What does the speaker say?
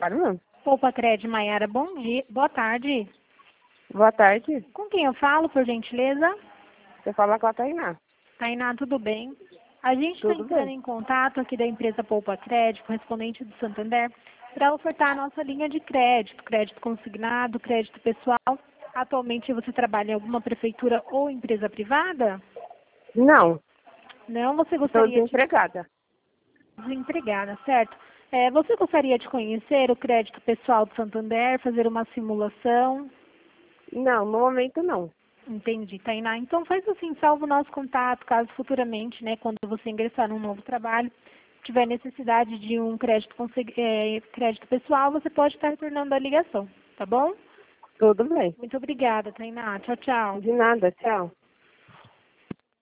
Claro. Poupa Cred Maiara, bom dia. Boa tarde. Boa tarde. Com quem eu falo, por gentileza? Você fala com a Tainá. Tainá, tudo bem? A gente está Tudo entrando bem. em contato aqui da empresa Poupa Cred, correspondente do Santander, para ofertar a nossa linha de crédito, crédito consignado, crédito pessoal. Atualmente você trabalha em alguma prefeitura ou empresa privada? Não, Não, você estou gostaria de desempregada. desempregada, certo? Você gostaria de conhecer o crédito pessoal do Santander, fazer uma simulação? Não, no momento não. Entendi, Tainá. Então faz assim, salva o nosso contato, caso futuramente, né, quando você ingressar num novo trabalho, tiver necessidade de um crédito pessoal, você pode estar retornando a ligação, tá bom? Tudo bem. Muito obrigada, Tainá. Tchau, tchau. De nada, tchau.